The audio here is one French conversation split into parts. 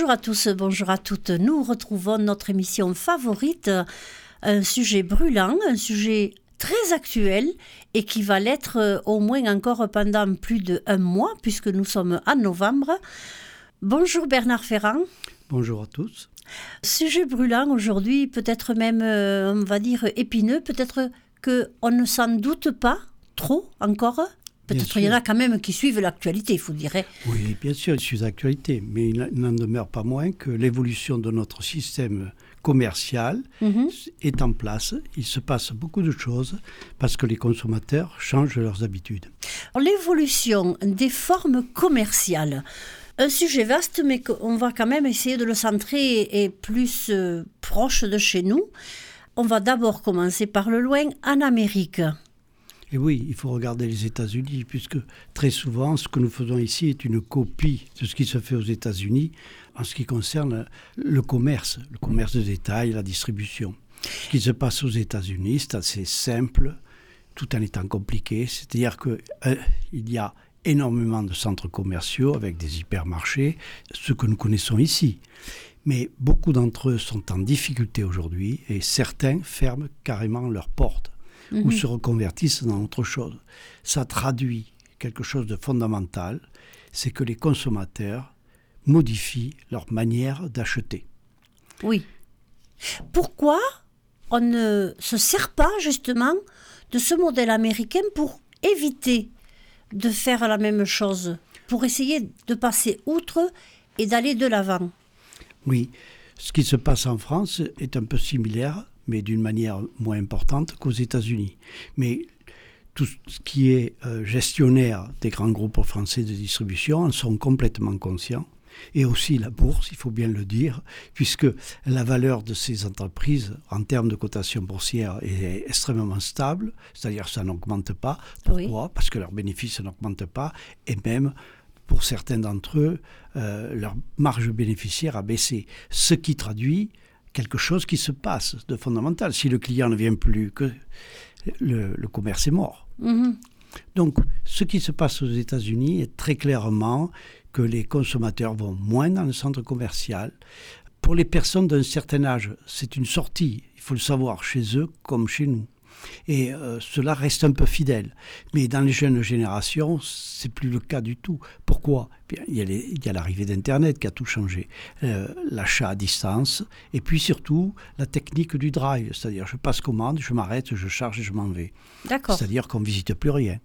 Bonjour à tous, bonjour à toutes. Nous retrouvons notre émission favorite, un sujet brûlant, un sujet très actuel et qui va l'être au moins encore pendant plus d'1 mois puisque nous sommes en novembre. Bonjour Bernard Ferrand. Bonjour à tous. Sujet brûlant aujourd'hui, peut-être même, on va dire, épineux, peut-être qu'on ne s'en doute pas trop encore. Peut-être il y en a quand même qui suivent l'actualité, il faut dire. Oui, bien sûr, ils suivent l'actualité, mais il n'en demeure pas moins que l'évolution de notre système commercial est en place. Il se passe beaucoup de choses parce que les consommateurs changent leurs habitudes. L'évolution des formes commerciales, un sujet vaste, mais on va quand même essayer de le centrer et plus proche de chez nous. On va d'abord commencer par le loin, en Amérique. Et oui, il faut regarder les États-Unis, puisque très souvent, ce que nous faisons ici est une copie de ce qui se fait aux États-Unis en ce qui concerne le commerce de détail, la distribution. Ce qui se passe aux États-Unis, c'est assez simple, tout en étant compliqué. C'est-à-dire qu'il y a énormément de centres commerciaux avec des hypermarchés, ce que nous connaissons ici. Mais beaucoup d'entre eux sont en difficulté aujourd'hui et certains ferment carrément leurs portes. Ou se reconvertissent dans autre chose. Ça traduit quelque chose de fondamental, c'est que les consommateurs modifient leur manière d'acheter. Oui. Pourquoi on ne se sert pas justement de ce modèle américain pour éviter de faire la même chose, pour essayer de passer outre et d'aller de l'avant? Oui, ce qui se passe en France est un peu similaire, mais d'une manière moins importante qu'aux États-Unis. Mais tout ce qui est gestionnaire des grands groupes français de distribution en sont complètement conscients. Et aussi la bourse, il faut bien le dire, puisque la valeur de ces entreprises en termes de cotation boursière est extrêmement stable, c'est-à-dire que ça n'augmente pas. Pourquoi ? Oui. Parce que leurs bénéfices n'augmentent pas, et même pour certains d'entre eux, leur marge bénéficiaire a baissé. Ce qui traduit quelque chose qui se passe de fondamental. Si le client ne vient plus, que le commerce est mort. Donc, ce qui se passe aux États-Unis est très clairement que les consommateurs vont moins dans le centre commercial. Pour les personnes d'un certain âge, c'est une sortie, il faut le savoir, chez eux comme chez nous. Et cela reste un peu fidèle. Mais dans les jeunes générations, c'est plus le cas du tout. Pourquoi ? Bien, il y a l'arrivée d'Internet qui a tout changé. L'achat à distance, et puis surtout la technique du drive. C'est-à-dire, je passe commande, je m'arrête, je charge et je m'en vais. D'accord. C'est-à-dire qu'on ne visite plus rien.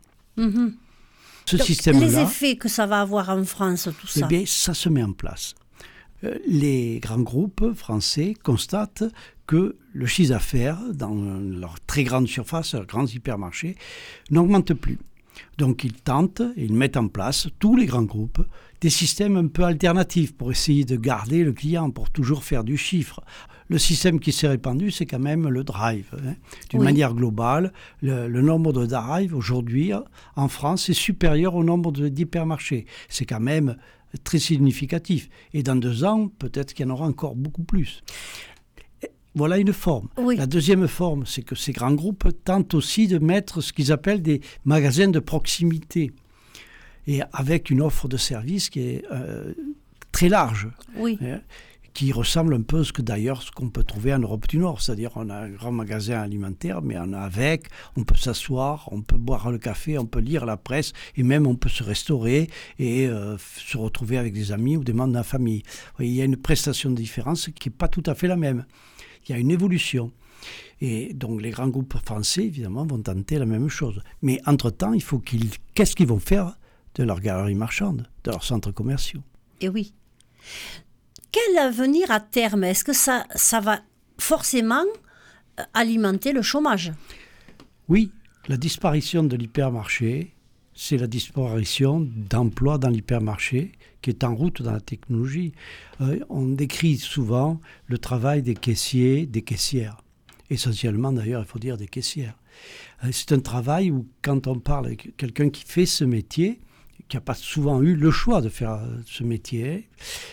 Ce système-là, les effets que ça va avoir en France, tout ça. Eh bien, ça se met en place. Les grands groupes français constatent que le chiffre d'affaires dans leurs très grandes surfaces, leurs grands hypermarchés, n'augmente plus. Donc ils tentent, ils mettent en place, tous les grands groupes, des systèmes un peu alternatifs pour essayer de garder le client, pour toujours faire du chiffre. Le système qui s'est répandu, c'est quand même le drive. D'une manière globale, le nombre de drive aujourd'hui en France est supérieur au nombre d'hypermarchés. C'est quand même très significatif. Et dans 2 ans, peut-être qu'il y en aura encore beaucoup plus. Voilà une forme. Oui. La deuxième forme, c'est que ces grands groupes tentent aussi de mettre ce qu'ils appellent des magasins de proximité. Et avec une offre de service qui est très large. Oui. Qui ressemble un peu à ce qu'on peut trouver en Europe du Nord. C'est-à-dire on a un grand magasin alimentaire, mais on peut s'asseoir, on peut boire le café, on peut lire la presse, et même on peut se restaurer et se retrouver avec des amis ou des membres de la famille. Il y a une prestation de différence qui n'est pas tout à fait la même. Il y a une évolution. Et donc les grands groupes français, évidemment, vont tenter la même chose. Mais entre-temps, qu'est-ce qu'ils vont faire de leurs galeries marchandes, de leurs centres commerciaux ? Et oui. Quel avenir à terme ? Est-ce que ça va forcément alimenter le chômage ? Oui, la disparition de l'hypermarché, c'est la disparition d'emplois dans l'hypermarché qui est en route dans la technologie. On décrit souvent le travail des caissiers, des caissières. Essentiellement, d'ailleurs, il faut dire des caissières. C'est un travail où, quand on parle avec quelqu'un qui fait ce métier, qui n'a pas souvent eu le choix de faire ce métier,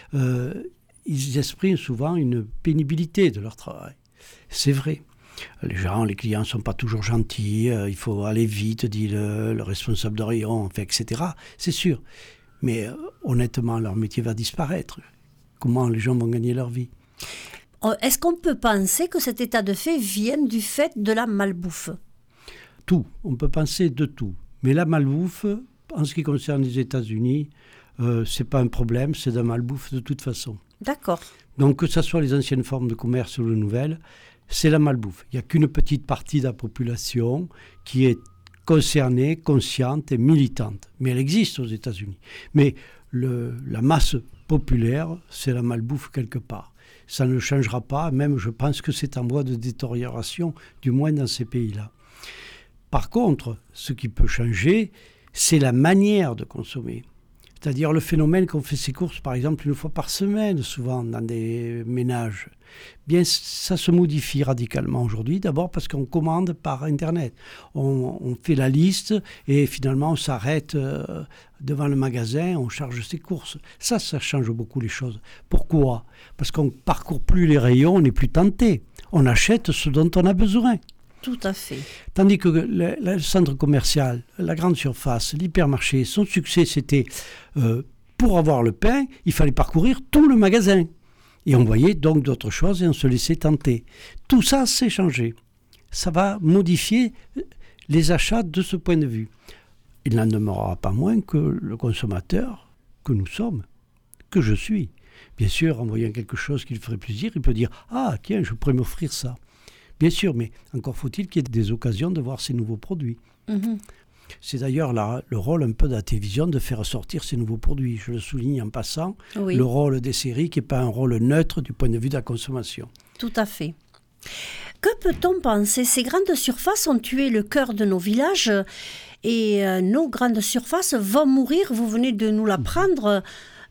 ils expriment souvent une pénibilité de leur travail. C'est vrai. Les clients ne sont pas toujours gentils, il faut aller vite, dit le responsable de rayon, etc. C'est sûr. Mais honnêtement, leur métier va disparaître. comment les gens vont gagner leur vie. Est-ce qu'on peut penser que cet état de fait vienne du fait de la malbouffe ? Tout, on peut penser de tout. Mais la malbouffe, en ce qui concerne les États-Unis, c'est pas un problème, c'est de la malbouffe de toute façon. D'accord. Donc que ce soit les anciennes formes de commerce ou les nouvelles, c'est la malbouffe. Il n'y a qu'une petite partie de la population qui est concernée, consciente et militante. Mais elle existe aux États-Unis. Mais la masse populaire, c'est la malbouffe quelque part. Ça ne changera pas, même je pense que c'est en voie de détérioration, du moins dans ces pays-là. Par contre, ce qui peut changer, c'est la manière de consommer. C'est-à-dire le phénomène qu'on fait ses courses, par exemple, une fois par semaine, souvent dans des ménages. Bien, ça se modifie radicalement aujourd'hui. D'abord parce qu'on commande par Internet. On fait la liste et finalement on s'arrête devant le magasin, on charge ses courses. Ça change beaucoup les choses. Pourquoi ? Parce qu'on ne parcourt plus les rayons, on n'est plus tenté. On achète ce dont on a besoin. Tout à fait. Tandis que le centre commercial, la grande surface, l'hypermarché, son succès, c'était pour avoir le pain, il fallait parcourir tout le magasin. Et on voyait donc d'autres choses et on se laissait tenter. Tout ça, c'est changé. Ça va modifier les achats de ce point de vue. Il n'en demeurera pas moins que le consommateur que nous sommes, que je suis. Bien sûr, en voyant quelque chose qui lui ferait plaisir, il peut dire « Ah, tiens, je pourrais m'offrir ça ». Bien sûr, mais encore faut-il qu'il y ait des occasions de voir ces nouveaux produits. Mmh. C'est d'ailleurs le rôle un peu de la télévision de faire sortir ces nouveaux produits. Je le souligne en passant, Oui. Le rôle des séries qui n'est pas un rôle neutre du point de vue de la consommation. Tout à fait. Que peut-on penser ? Ces grandes surfaces ont tué le cœur de nos villages et nos grandes surfaces vont mourir. Vous venez de nous l'apprendre.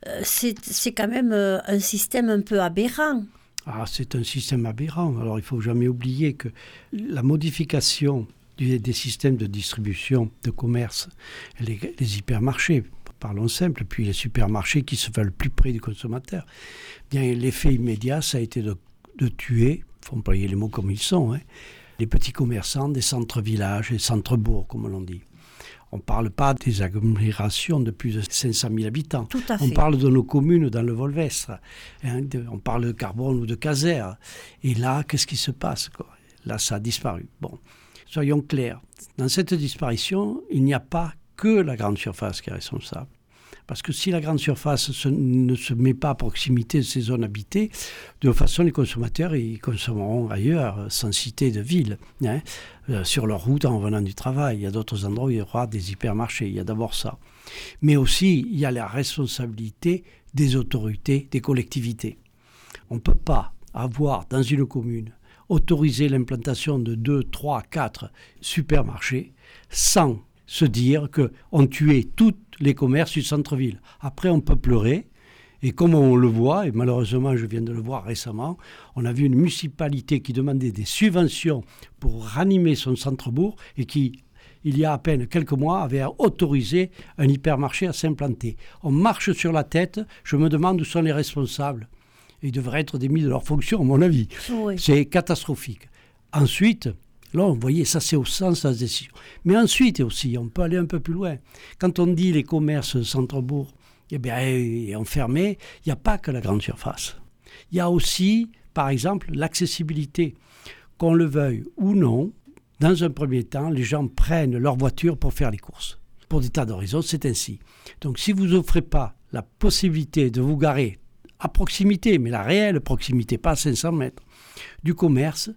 C'est quand même un système un peu aberrant. Ah, c'est un système aberrant. Alors, il ne faut jamais oublier que la modification des systèmes de distribution, de commerce, les hypermarchés, parlons simple, puis les supermarchés qui se veulent plus près du consommateur, bien, l'effet immédiat, ça a été de tuer, il faut employer les mots comme ils sont, les petits commerçants des centres-villages et centres-bourgs, comme l'on dit. On ne parle pas des agglomérations de plus de 500 000 habitants. Tout à fait. On parle de nos communes dans le Volvestre. On parle de Carbone ou de Casères. Et là, qu'est-ce qui se passe, quoi ? Là, ça a disparu. Bon, soyons clairs. Dans cette disparition, il n'y a pas que la grande surface qui est responsable. Parce que si la grande surface ne se met pas à proximité de ces zones habitées, de toute façon, les consommateurs, ils consommeront ailleurs, sans citer de ville, sur leur route en venant du travail. Il y a d'autres endroits où il y aura des hypermarchés. Il y a d'abord ça. Mais aussi, il y a la responsabilité des autorités, des collectivités. On ne peut pas avoir dans une commune autorisé l'implantation de 2, 3, 4 supermarchés sans se dire qu'on tuait tous les commerces du centre-ville. Après, on peut pleurer. Et comme on le voit, et malheureusement, je viens de le voir récemment, on a vu une municipalité qui demandait des subventions pour ranimer son centre-bourg et qui, il y a à peine quelques mois, avait autorisé un hypermarché à s'implanter. On marche sur la tête. Je me demande où sont les responsables. Ils devraient être démis de leurs fonctions, à mon avis. Oui. C'est catastrophique. Ensuite, là, vous voyez, ça c'est au sens de la décision. Mais ensuite aussi, on peut aller un peu plus loin. Quand on dit les commerces centre-bourg, enfermés, il n'y a pas que la grande surface. Il y a aussi, par exemple, l'accessibilité. Qu'on le veuille ou non, dans un premier temps, les gens prennent leur voiture pour faire les courses. Pour des tas de raisons, c'est ainsi. Donc si vous n'offrez pas la possibilité de vous garer à proximité, mais la réelle proximité, pas à 500 mètres, du commerce,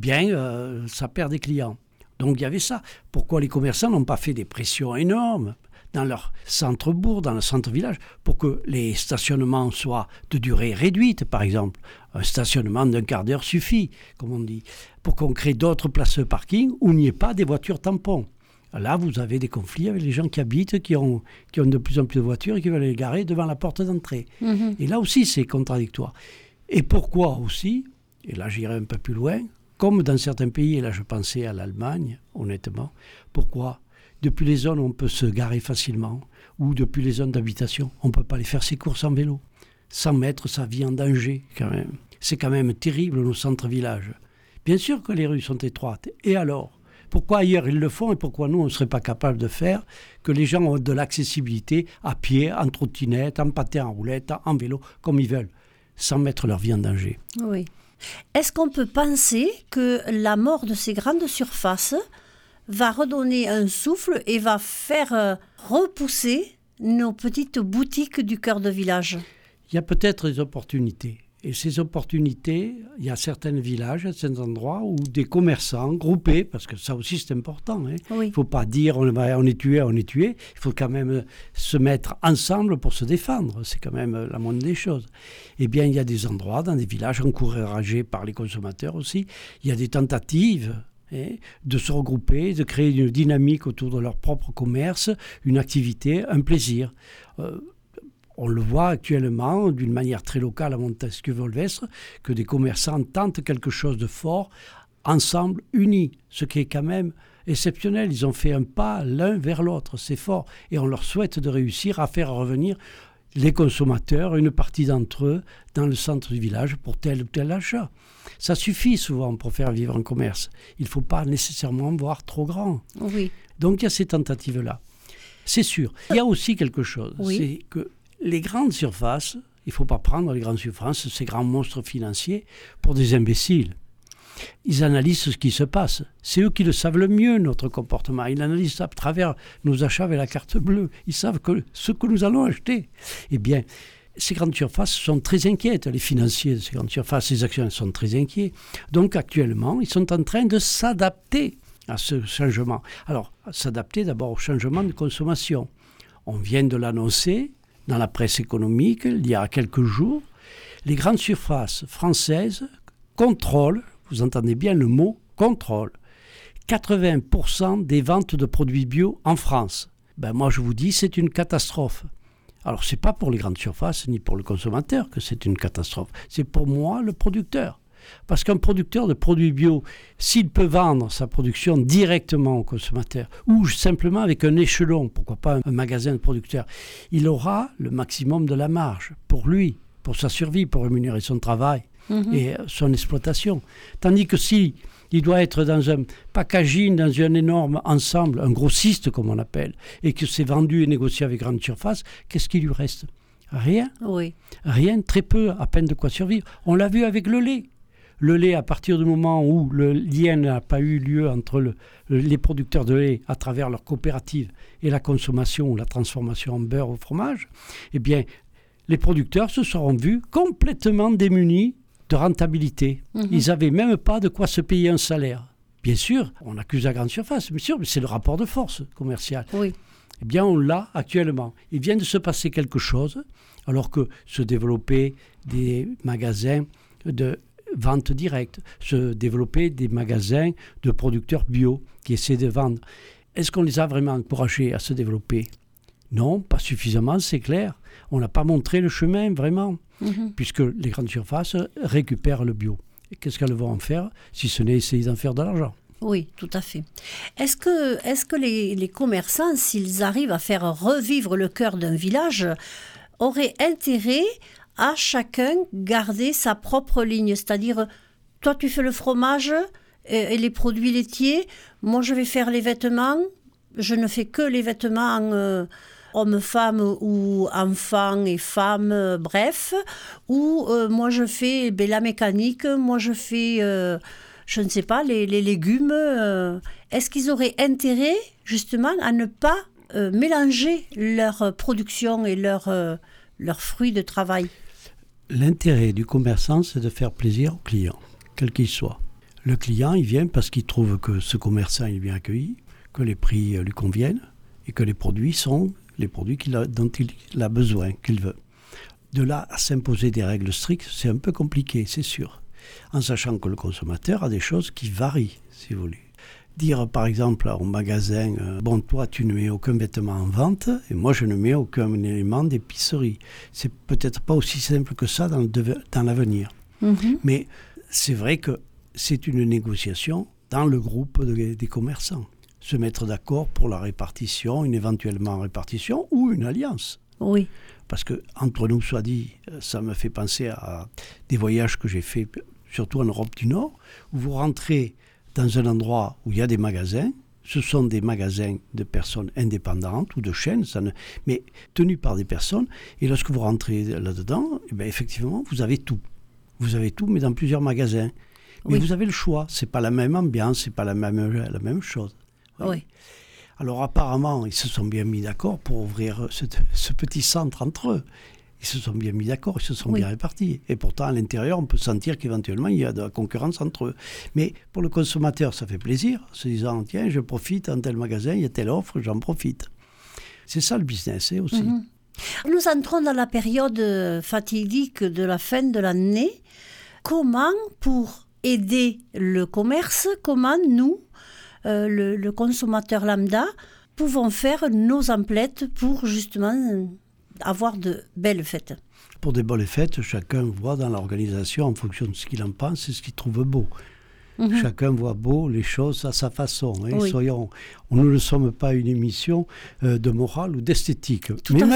ça perd des clients. Donc il y avait ça. Pourquoi les commerçants n'ont pas fait des pressions énormes dans leur centre-bourg, dans le centre-village, pour que les stationnements soient de durée réduite, par exemple. Un stationnement d'un quart d'heure suffit, comme on dit, pour qu'on crée d'autres places de parking où il n'y ait pas des voitures tampons. Là, vous avez des conflits avec les gens qui habitent, qui ont de plus en plus de voitures et qui veulent les garer devant la porte d'entrée. Mmh. Et là aussi, c'est contradictoire. Et pourquoi aussi, et là j'irai un peu plus loin, comme dans certains pays, et là je pensais à l'Allemagne, honnêtement, pourquoi depuis les zones où on peut se garer facilement, ou depuis les zones d'habitation, on ne peut pas aller faire ses courses en vélo, sans mettre sa vie en danger quand même. C'est quand même terrible nos centres-villages. Bien sûr que les rues sont étroites, et alors ? Pourquoi ailleurs ils le font et pourquoi nous on ne serait pas capable de faire que les gens ont de l'accessibilité à pied, en trottinette, en patin à roulette, en vélo, comme ils veulent. sans mettre leur vie en danger. Oui. Est-ce qu'on peut penser que la mort de ces grandes surfaces va redonner un souffle et va faire repousser nos petites boutiques du cœur de village? Il y a peut-être des opportunités. Et ces opportunités, il y a certains villages, certains endroits où des commerçants groupés, parce que ça aussi c'est important, hein. Oui. Il ne faut pas dire on est tué. Il faut quand même se mettre ensemble pour se défendre. C'est quand même la moindre des choses. Eh bien, il y a des endroits, dans des villages encouragés par les consommateurs aussi, il y a des tentatives de se regrouper, de créer une dynamique autour de leur propre commerce, une activité, un plaisir. On le voit actuellement d'une manière très locale à Montesquieu-Volvestre, que des commerçants tentent quelque chose de fort, ensemble, unis, ce qui est quand même exceptionnel. Ils ont fait un pas l'un vers l'autre, c'est fort. Et on leur souhaite de réussir à faire revenir les consommateurs, une partie d'entre eux, dans le centre du village pour tel ou tel achat. Ça suffit souvent pour faire vivre un commerce. Il ne faut pas nécessairement voir trop grand. Oui. Donc il y a ces tentatives-là. C'est sûr. Il y a aussi quelque chose, c'est que les grandes surfaces, il ne faut pas prendre les grandes surfaces, ces grands monstres financiers, pour des imbéciles. Ils analysent ce qui se passe. C'est eux qui le savent le mieux, notre comportement. Ils analysent à travers nos achats avec la carte bleue. Ils savent ce que nous allons acheter. Eh bien, ces grandes surfaces sont très inquiètes. Les financiers de ces grandes surfaces, les actionnaires sont très inquiets. Donc actuellement, ils sont en train de s'adapter à ce changement. Alors, s'adapter d'abord au changement de consommation. On vient de l'annoncer dans la presse économique, il y a quelques jours. Les grandes surfaces françaises contrôlent, vous entendez bien le mot contrôle, 80% des ventes de produits bio en France. Moi, je vous dis, c'est une catastrophe. Alors, ce n'est pas pour les grandes surfaces ni pour le consommateur que c'est une catastrophe. C'est pour moi, le producteur. Parce qu'un producteur de produits bio, s'il peut vendre sa production directement au consommateur ou simplement avec un échelon, pourquoi pas un magasin de producteurs, il aura le maximum de la marge pour lui, pour sa survie, pour rémunérer son travail et son exploitation. Tandis que si il doit être dans un packaging, dans un énorme ensemble, un grossiste comme on appelle, et que c'est vendu et négocié avec grande surface, qu'est-ce qu'il lui reste? Rien. Oui. Rien, très peu, à peine de quoi survivre. On l'a vu avec le lait. Le lait, à partir du moment où le lien n'a pas eu lieu entre les producteurs de lait à travers leur coopérative et la consommation ou la transformation en beurre ou fromage, eh bien, les producteurs se seront vus complètement démunis de rentabilité. Ils n'avaient même pas de quoi se payer un salaire. Bien sûr, on accuse la grande surface, bien sûr, mais c'est le rapport de force commercial. Oui. Eh bien, on l'a actuellement. Il vient de se passer quelque chose, alors que se développaient des magasins de vente directe, se développer des magasins de producteurs bio qui essaient de vendre. Est-ce qu'on les a vraiment encouragés à se développer? Non, pas suffisamment, c'est clair. On n'a pas montré le chemin vraiment, puisque les grandes surfaces récupèrent le bio. Et qu'est-ce qu'elles vont en faire si ce n'est essayer d'en faire de l'argent? Oui, tout à fait. Est-ce que les commerçants, s'ils arrivent à faire revivre le cœur d'un village, auraient intérêt à chacun garder sa propre ligne? C'est-à-dire, toi tu fais le fromage et les produits laitiers, moi je vais faire les vêtements, je ne fais que les vêtements hommes, femmes ou enfants et femmes, bref, ou moi je fais la mécanique, moi je fais, je ne sais pas, les légumes. Est-ce qu'ils auraient intérêt justement à ne pas mélanger leur production et leurs fruits de travail? L'intérêt du commerçant, c'est de faire plaisir au client, quel qu'il soit. Le client, il vient parce qu'il trouve que ce commerçant est bien accueilli, que les prix lui conviennent et que les produits sont les produits dont il a besoin, qu'il veut. De là à s'imposer des règles strictes, c'est un peu compliqué, c'est sûr. En sachant que le consommateur a des choses qui varient, si vous voulez. Dire par exemple au magasin, bon toi tu ne mets aucun vêtement en vente et moi je ne mets aucun élément d'épicerie. C'est peut-être pas aussi simple que ça dans l'avenir. Mais c'est vrai que c'est une négociation dans le groupe des commerçants. Se mettre d'accord pour la répartition, une éventuellement répartition ou une alliance. Oui. Parce que entre nous soit dit, ça me fait penser à des voyages que j'ai faits, surtout en Europe du Nord, où vous rentrez dans un endroit où il y a des magasins, Ce sont des magasins de personnes indépendantes ou de chaînes, mais tenus par des personnes. Et lorsque vous rentrez là-dedans, effectivement, vous avez tout. Vous avez tout, mais dans plusieurs magasins. Mais vous avez le choix. Ce n'est pas la même ambiance, ce n'est pas la même chose. Oui. Alors apparemment, ils se sont bien mis d'accord pour ouvrir ce petit centre entre eux. Ils se sont bien mis d'accord, ils se sont bien répartis. Et pourtant, à l'intérieur, on peut sentir qu'éventuellement, il y a de la concurrence entre eux. Mais pour le consommateur, ça fait plaisir, se disant, tiens, je profite, dans tel magasin, il y a telle offre, j'en profite. C'est ça le business aussi. Nous entrons dans la période fatidique de la fin de l'année. Comment, pour aider le commerce, comment nous, le consommateur lambda, pouvons faire nos emplettes pour justement avoir de belles fêtes? Pour des belles fêtes, chacun voit dans l'organisation, en fonction de ce qu'il en pense, et ce qu'il trouve beau. Chacun voit beau les choses à sa façon. Nous ne sommes pas une émission de morale ou d'esthétique,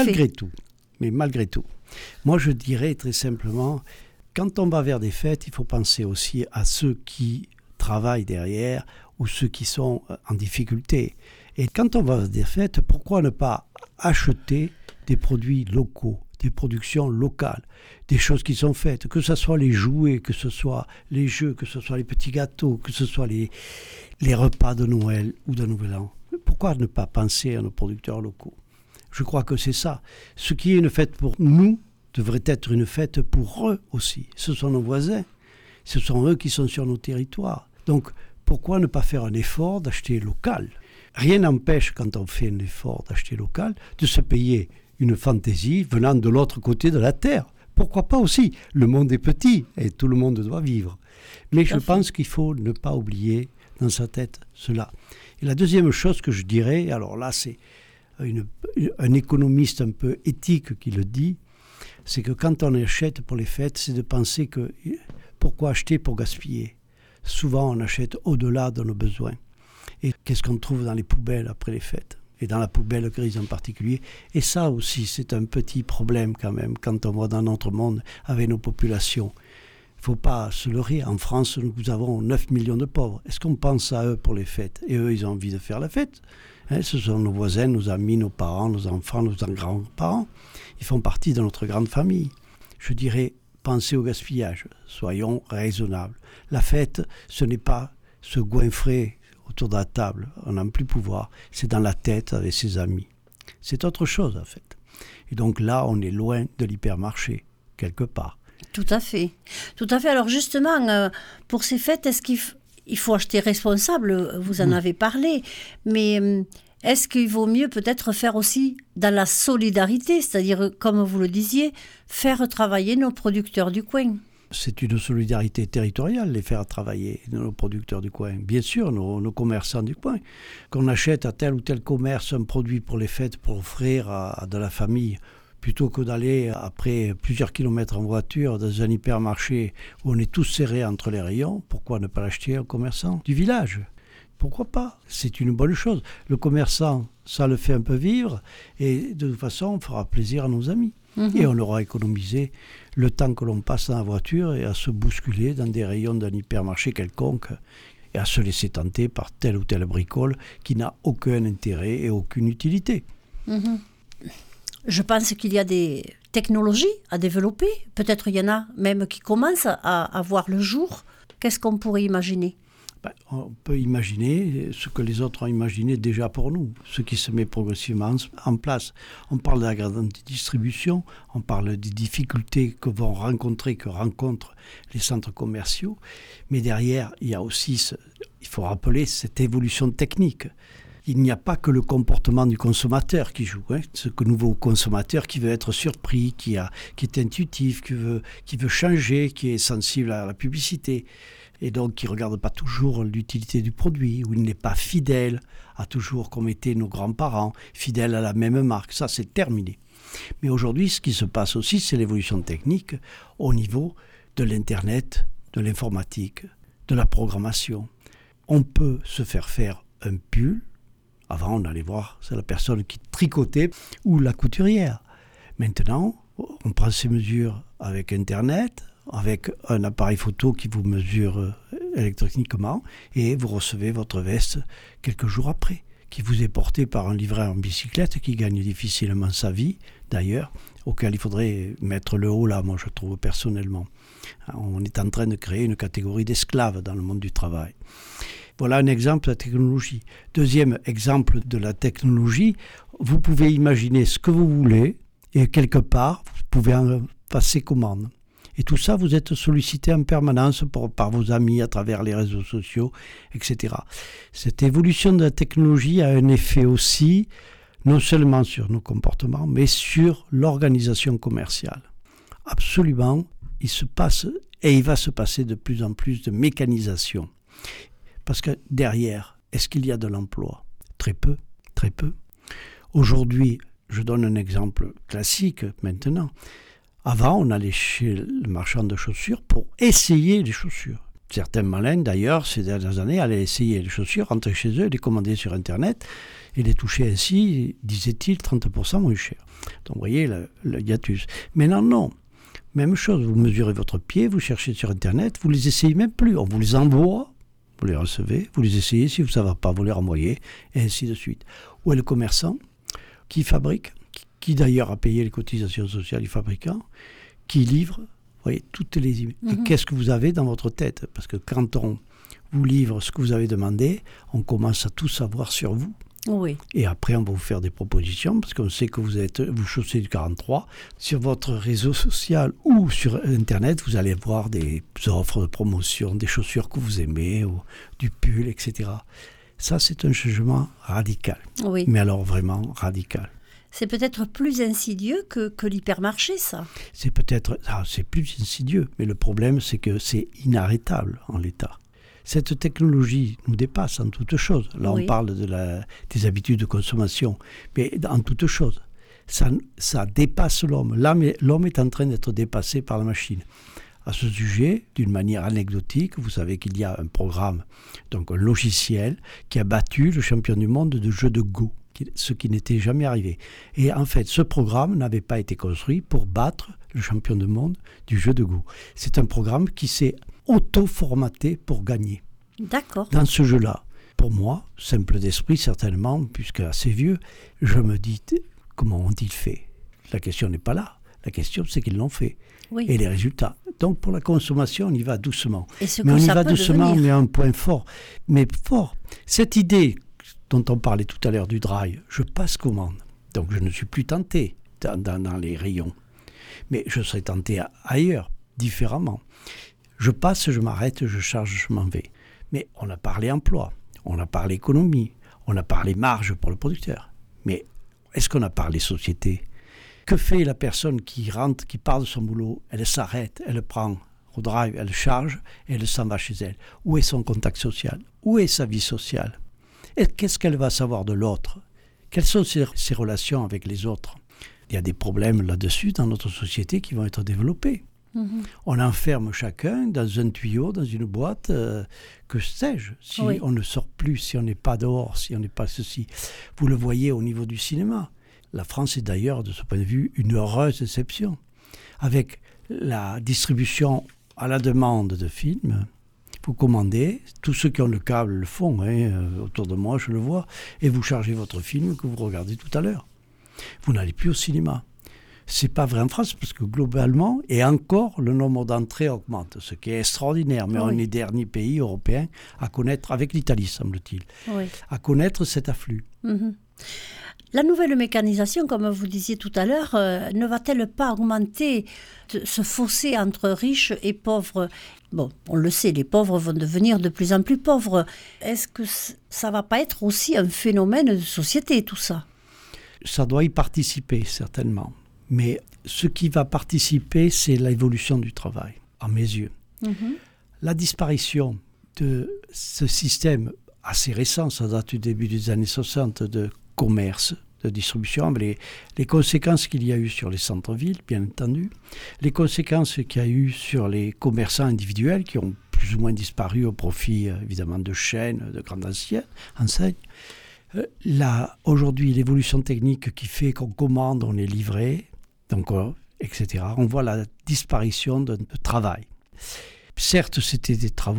mais malgré tout. Moi, je dirais très simplement, quand on va vers des fêtes, il faut penser aussi à ceux qui travaillent derrière ou ceux qui sont en difficulté. Et quand on va vers des fêtes, pourquoi ne pas acheter des produits locaux, des productions locales, des choses qui sont faites, que ce soit les jouets, que ce soit les jeux, que ce soit les petits gâteaux, que ce soit les repas de Noël ou de Nouvel An. Pourquoi ne pas penser à nos producteurs locaux? Je crois que c'est ça. Ce qui est une fête pour nous devrait être une fête pour eux aussi. Ce sont nos voisins. Ce sont eux qui sont sur nos territoires. Donc, pourquoi ne pas faire un effort d'acheter local? Rien n'empêche, quand on fait un effort d'acheter local, de se payer une fantaisie venant de l'autre côté de la terre. Pourquoi pas aussi? Le monde est petit et tout le monde doit vivre. Mais je pense qu'il faut ne pas oublier dans sa tête cela. Et la deuxième chose que je dirais, alors là c'est un économiste un peu éthique qui le dit, c'est que quand on achète pour les fêtes, c'est de penser que pourquoi acheter pour gaspiller? Souvent on achète au-delà de nos besoins. Et qu'est-ce qu'on trouve dans les poubelles après les fêtes? Et dans la poubelle grise en particulier. Et ça aussi, c'est un petit problème quand même, quand on voit dans notre monde avec nos populations. Il ne faut pas se leurrer. En France, nous avons 9 millions de pauvres. Est-ce qu'on pense à eux pour les fêtes? Et eux, ils ont envie de faire la fête. Ce sont nos voisins, nos amis, nos parents, nos enfants, nos grands-parents. Ils font partie de notre grande famille. Je dirais, pensez au gaspillage. Soyons raisonnables. La fête, ce n'est pas se goinfrer autour de la table, on n'a plus pouvoir, c'est dans la tête avec ses amis. C'est autre chose en fait. Et donc là, on est loin de l'hypermarché, quelque part. Tout à fait. Tout à fait. Alors justement, pour ces fêtes, est-ce qu'il faut acheter responsable? Vous en avez parlé, mais est-ce qu'il vaut mieux peut-être faire aussi dans la solidarité, c'est-à-dire, comme vous le disiez, faire travailler nos producteurs du coin? C'est une solidarité territoriale, les faire travailler, nos producteurs du coin. Bien sûr, nos commerçants du coin. Qu'on achète à tel ou tel commerce un produit pour les fêtes, pour offrir à de la famille, plutôt que d'aller, après plusieurs kilomètres en voiture, dans un hypermarché où on est tous serrés entre les rayons, pourquoi ne pas l'acheter au commerçant du village? Pourquoi pas? C'est une bonne chose. Le commerçant, ça le fait un peu vivre, et de toute façon, on fera plaisir à nos amis. Et on aura économisé le temps que l'on passe dans la voiture et à se bousculer dans des rayons d'un hypermarché quelconque et à se laisser tenter par telle ou telle bricole qui n'a aucun intérêt et aucune utilité. Je pense qu'il y a des technologies à développer. Peut-être il y en a même qui commencent à voir le jour. Qu'est-ce qu'on pourrait imaginer? On peut imaginer ce que les autres ont imaginé déjà pour nous, ce qui se met progressivement en place. On parle de la grande distribution, on parle des difficultés que rencontrent les centres commerciaux, mais derrière, il y a aussi, il faut rappeler, cette évolution technique. Il n'y a pas que le comportement du consommateur qui joue, ce nouveau consommateur qui veut être surpris, qui est intuitif, qui veut changer, qui est sensible à la publicité. Et donc qui ne regarde pas toujours l'utilité du produit, où il n'est pas fidèle à toujours comme étaient nos grands-parents, fidèle à la même marque. Ça, c'est terminé. Mais aujourd'hui, ce qui se passe aussi, c'est l'évolution technique au niveau de l'Internet, de l'informatique, de la programmation. On peut se faire un pull. Avant, on allait voir, c'est la personne qui tricotait ou la couturière. Maintenant, on prend ses mesures avec Internet, avec un appareil photo qui vous mesure électroniquement et vous recevez votre veste quelques jours après, qui vous est portée par un livreur en bicyclette qui gagne difficilement sa vie, d'ailleurs, auquel il faudrait mettre le haut là, moi je trouve personnellement. On est en train de créer une catégorie d'esclaves dans le monde du travail. Voilà un exemple de la technologie. Deuxième exemple de la technologie, vous pouvez imaginer ce que vous voulez et quelque part, vous pouvez en passer commande. Et tout ça, vous êtes sollicité en permanence par vos amis à travers les réseaux sociaux, etc. Cette évolution de la technologie a un effet aussi, non seulement sur nos comportements, mais sur l'organisation commerciale. Absolument, il se passe et il va se passer de plus en plus de mécanisation. Parce que derrière, est-ce qu'il y a de l'emploi ? Très peu, très peu. Aujourd'hui, je donne un exemple classique maintenant. Avant, on allait chez le marchand de chaussures pour essayer les chaussures. Certains malins, d'ailleurs, ces dernières années, allaient essayer les chaussures, rentrer chez eux, les commander sur Internet et les toucher ainsi, disait-il, 30% moins cher. Donc, vous voyez le hiatus. Maintenant, non. Même chose, vous mesurez votre pied, vous cherchez sur Internet, vous les essayez même plus. On vous les envoie, vous les recevez, vous les essayez, si vous ne savez pas, vous les renvoyez, et ainsi de suite. Où est le commerçant qui fabrique, qui d'ailleurs a payé les cotisations sociales du fabricant, qui livre, vous voyez, toutes les images. Et qu'est-ce que vous avez dans votre tête ? Parce que quand on vous livre ce que vous avez demandé, on commence à tout savoir sur vous. Oui. Et après, on va vous faire des propositions, parce qu'on sait que vous chaussez du 43. Sur votre réseau social ou sur Internet, vous allez voir des offres de promotion, des chaussures que vous aimez, ou du pull, etc. Ça, c'est un changement radical. Oui. Mais alors vraiment radical. C'est peut-être plus insidieux que l'hypermarché, ça. C'est plus insidieux, mais le problème, c'est que c'est inarrêtable en l'état. Cette technologie nous dépasse en toute chose. Là, oui. On parle des habitudes de consommation, mais en toute chose. Ça dépasse l'homme. Là, l'homme est en train d'être dépassé par la machine. À ce sujet, d'une manière anecdotique, vous savez qu'il y a un programme, donc un logiciel, qui a battu le champion du monde de jeu de Go, ce qui n'était jamais arrivé. Et en fait, ce programme n'avait pas été construit pour battre le champion du monde du jeu de Go. C'est un programme qui s'est auto-formaté pour gagner. D'accord. Dans ce jeu-là, pour moi, simple d'esprit certainement, puisque assez vieux, je me dis, comment ont-ils fait ? La question n'est pas là. La question, c'est qu'ils l'ont fait. Oui. Et les résultats. Donc, pour la consommation, on y va doucement. Mais on y va doucement, mais à un point fort. Mais fort. Cette idée dont on parlait tout à l'heure du drive, je passe commande. Donc, je ne suis plus tenté dans les rayons. Mais je serai tenté ailleurs, différemment. Je passe, je m'arrête, je charge, je m'en vais. Mais on a parlé emploi, on a parlé économie, on a parlé marge pour le producteur. Mais est-ce qu'on a parlé société ? Que fait la personne qui rentre, qui part de son boulot ? Elle s'arrête, elle prend au drive, elle charge et elle s'en va chez elle. Où est son contact social ? Où est sa vie sociale ? Et qu'est-ce qu'elle va savoir de l'autre ? Quelles sont ses relations avec les autres ? Il y a des problèmes là-dessus dans notre société qui vont être développés. On enferme chacun dans un tuyau, dans une boîte, que sais-je, si oui. On ne sort plus, si on n'est pas dehors, si on n'est pas ceci. Vous le voyez au niveau du cinéma. La France est d'ailleurs, de ce point de vue, une heureuse exception. Avec la distribution à la demande de films, vous commandez, tous ceux qui ont le câble le font, autour de moi je le vois, et vous chargez votre film que vous regardez tout à l'heure. Vous n'allez plus au cinéma. Ce n'est pas vrai en France, parce que globalement, et encore, le nombre d'entrées augmente, ce qui est extraordinaire. Mais on est dernier pays européen à connaître, avec l'Italie semble-t-il, à connaître cet afflux. La nouvelle mécanisation, comme vous disiez tout à l'heure, ne va-t-elle pas augmenter ce fossé entre riches et pauvres ? Bon, on le sait, les pauvres vont devenir de plus en plus pauvres. Est-ce que ça ne va pas être aussi un phénomène de société, tout ça ? Ça doit y participer, certainement. Mais ce qui va participer, c'est l'évolution du travail, à mes yeux. La disparition de ce système assez récent, ça date du début des années 60, de commerce, de distribution, les conséquences qu'il y a eu sur les centres-villes, bien entendu, les conséquences qu'il y a eu sur les commerçants individuels qui ont plus ou moins disparu au profit, évidemment, de chaînes, de grandes enseignes. Aujourd'hui, l'évolution technique qui fait qu'on commande, on est livré, donc, etc. On voit la disparition de travail. Certes, c'était des travaux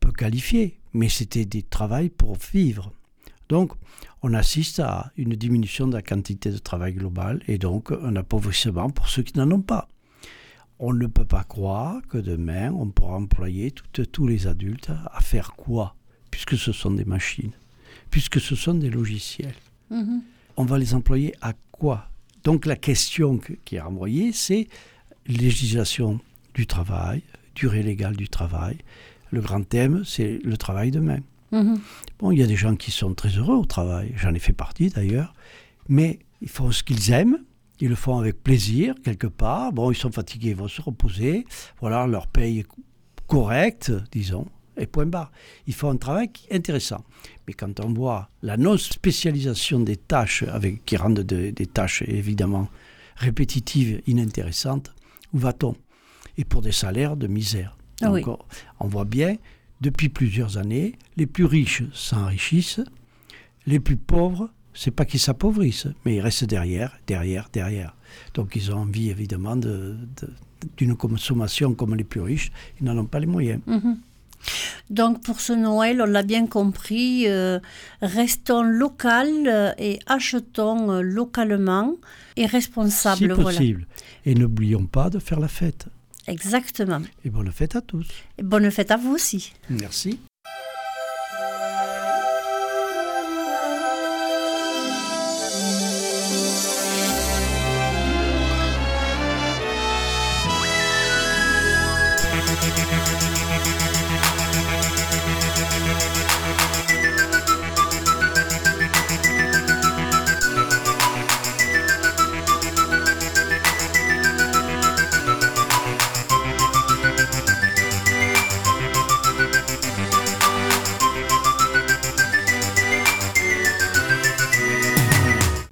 peut qualifier, mais c'était des travails pour vivre. Donc, on assiste à une diminution de la quantité de travail global et donc un appauvrissement pour ceux qui n'en ont pas. On ne peut pas croire que demain, on pourra employer tous les adultes à faire quoi ? Puisque ce sont des machines, puisque ce sont des logiciels. Mm-hmm. On va les employer à quoi ? Donc la question qui est renvoyée, c'est législation du travail, durée légale du travail. Le grand thème, c'est le travail demain. Mm-hmm. Bon, il y a des gens qui sont très heureux au travail, j'en ai fait partie d'ailleurs, mais ils font ce qu'ils aiment, ils le font avec plaisir quelque part. Bon, ils sont fatigués, ils vont se reposer, voilà, leur paye est correcte, disons, et point barre. Ils font un travail intéressant. Mais quand on voit la non-spécialisation des tâches, qui rendent des tâches évidemment répétitives, inintéressantes, où va-t-on ? Et pour des salaires de misère. Donc, oui. On voit bien, depuis plusieurs années, les plus riches s'enrichissent, les plus pauvres, c'est pas qu'ils s'appauvrissent, mais ils restent derrière. Donc ils ont envie évidemment d'une consommation comme les plus riches, ils n'en ont pas les moyens. Mm-hmm. Donc pour ce Noël, on l'a bien compris, restons local et achetons localement et responsables. Si possible. Voilà. Et n'oublions pas de faire la fête. Exactement. Et bonne fête à tous. Et bonne fête à vous aussi. Merci.